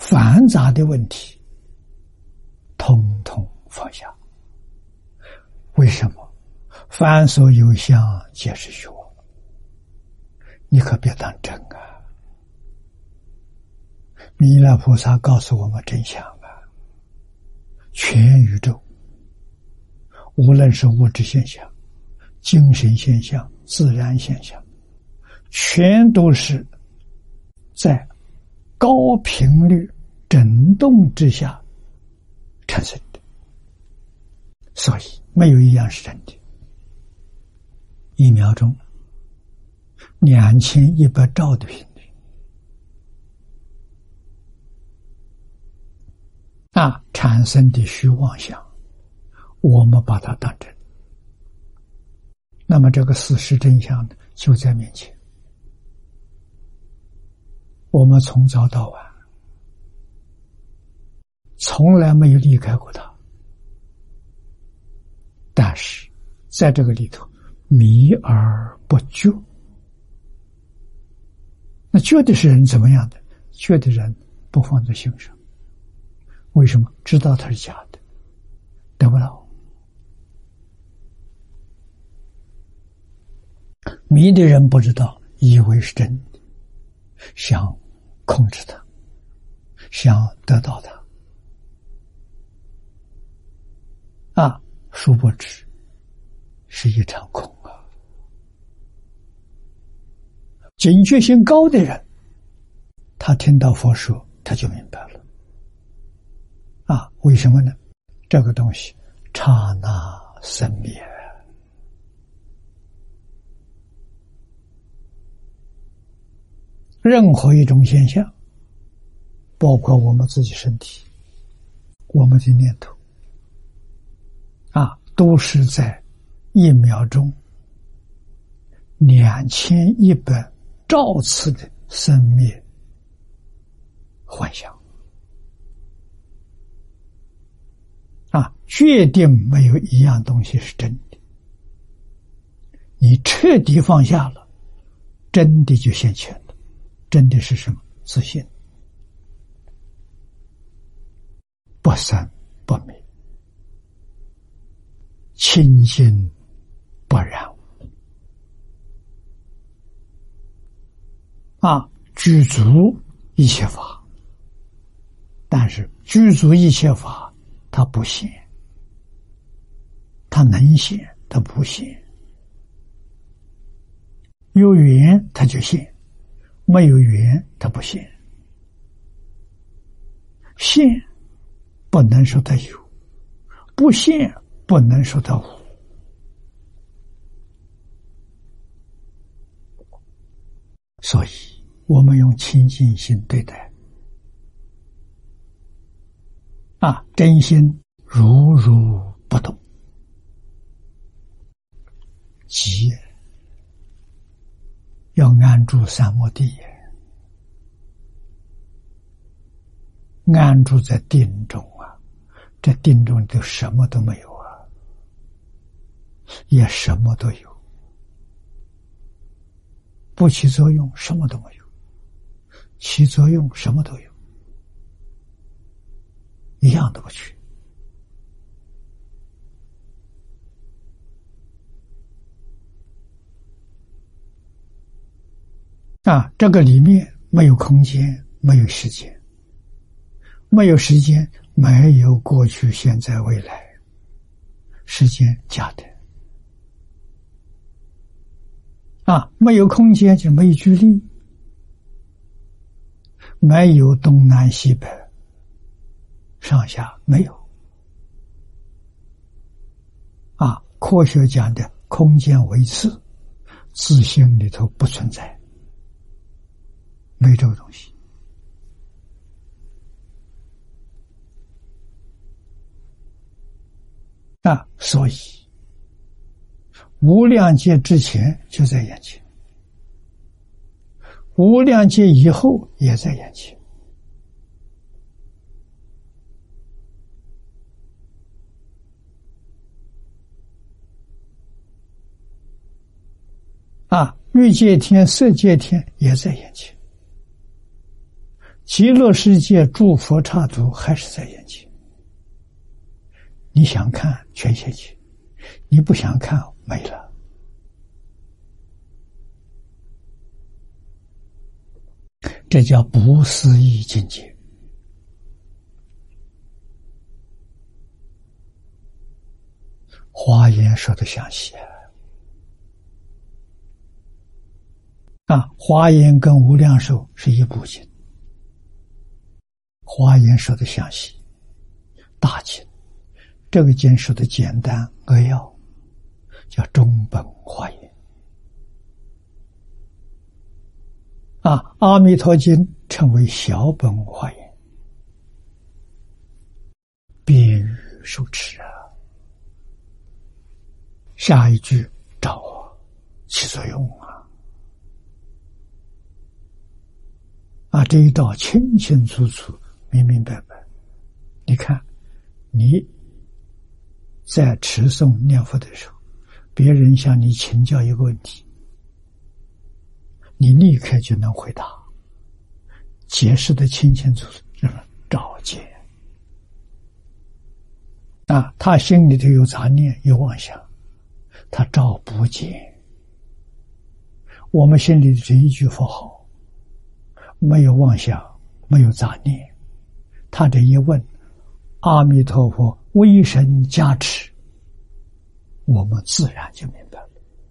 繁杂的问题，统统放下。为什么？凡所有相，皆是虚妄。你可别当真啊！弥勒菩萨告诉我们真相啊！全宇宙，无论是物质现象、精神现象、自然现象，全都是在高频率振动之下产生的，所以没有一样是真的。1秒钟2100兆的频率产生的虚妄想，我们把它当真，那么这个事实真相呢，就在面前。我们从早到晚从来没有离开过它，但是在这个里头迷而不觉。那觉的是人怎么样的？觉的人不放在心上。为什么？知道它是假的，得不到。迷的人不知道，以为是真的，想控制它，想得到它殊不知是一场空啊！警觉性高的人，他听到佛说，他就明白了。为什么呢？这个东西刹那生灭，任何一种现象，包括我们自己身体、我们的念头都是在1秒钟2100兆次的生灭幻想决定没有一样东西是真的。你彻底放下了，真的就现前了。真的是什么？自信，不生不灭，清净不染具足一切法。但是具足一切法，它不现，它能现，它不现。有缘它就现，没有缘它不现。现不能说它有，不现不能说它无。所以我们用清净心对待真心如如不动，即要安住三摩地，安住在定中这定中就什么都没有也什么都有，不起作用什么都没有，起作用什么都有，一样都不去。这个里面没有空间，没有时间，没有时间，没有过去、现在、未来，时间假的没有空间就没有距离，没有东南西北上下，没有科学讲的空间维次，自性里头不存在，没这个东西所以无量劫之前就在眼前，无量劫以后也在眼前欲界天、色界天也在眼前， 极乐世界诸佛刹土还是在眼前，你想看全现前，你不想看没了。这叫不思议境界。华严说的详细华严跟无量寿是一部经，华严说的详细，大经，这个经说的简单扼要，叫中本华严。阿弥陀经称为小本华严，便于受持下一句找起作用这一道清清楚楚、明明白白。你看，你在持诵念佛的时候，别人向你请教一个问题，你立刻就能回答，解释的清清楚楚，照见。他心里头有杂念、有妄想，他照不见。我们心里这一句佛号，没有妄想，没有杂念，他这一问，阿弥陀佛威神加持，我们自然就明白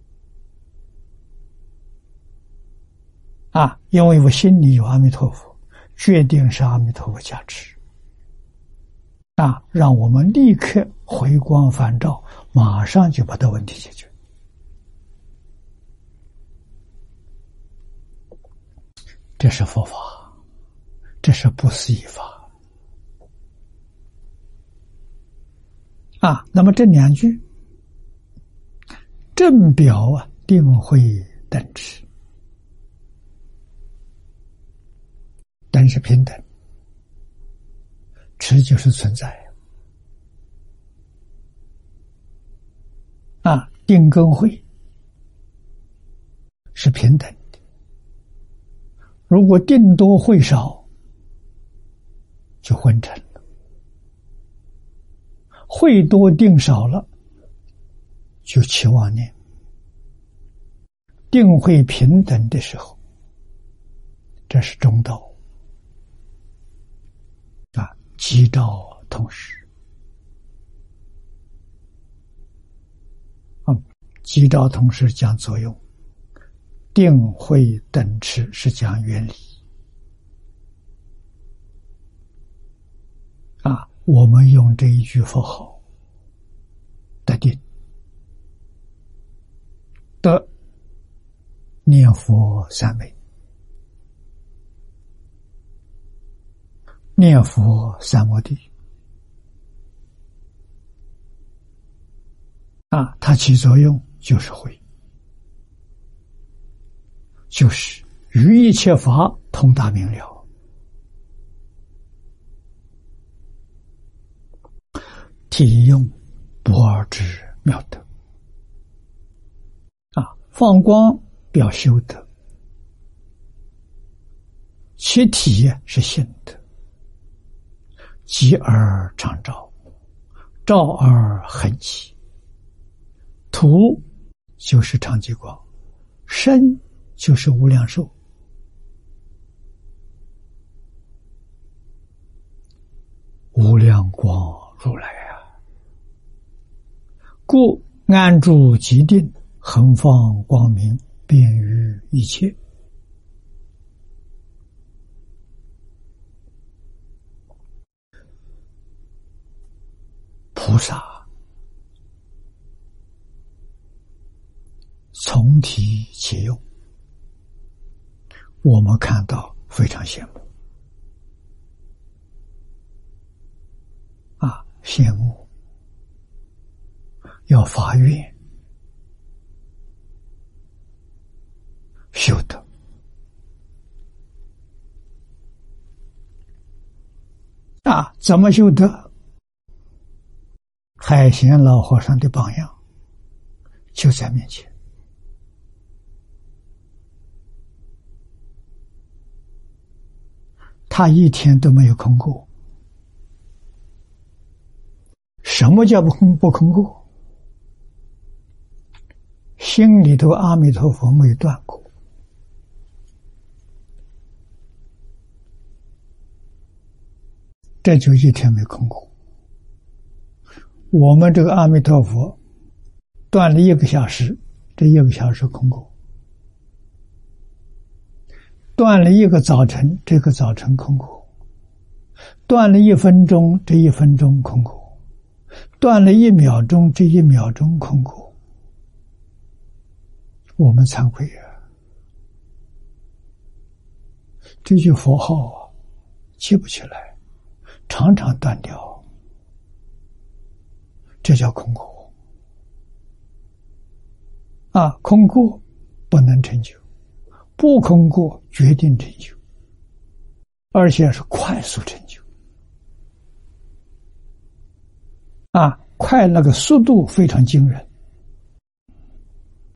了。因为我心里有阿弥陀佛，决定是阿弥陀佛加持。让我们立刻回光返照，马上就把这问题解决。这是佛法，这是不思议法。那么这两句，正表定慧等持，等是平等，持就是存在。定跟慧是平等的，如果定多慧少，就混成了；慧多定少了，就起妄念。定慧平等的时候，这是中道即照同时。即照同时讲作用，定慧等持是讲原理。我们用这一句佛号的定，得念佛三昧，念佛三摩地。它起作用就是慧，就是于一切法通达明了，体用不二之妙德。放光表修德，其体是性德，极而常照，照而恒喜。图就是常寂光，身就是无量寿。无量光如来故安住极定，恒放光明，遍于一切。菩萨从体起用，我们看到非常羡慕羡慕，要发愿修德。怎么修德？海贤老和尚的榜样就在面前。 他一天都没有空过。什么叫不空过？心里头阿弥陀佛没有断过。这就一天没空过。我们这个阿弥陀佛断了1个小时，这1个小时空过；断了1个早晨，这个早晨空过；断了1分钟，这1分钟空过；断了1秒钟，这1秒钟空过。我们惭愧啊！这句佛号啊，记不起来，常常断掉，这叫空过啊！空过不能成就，不空过决定成就，而且是快速成就啊！快那个速度非常惊人。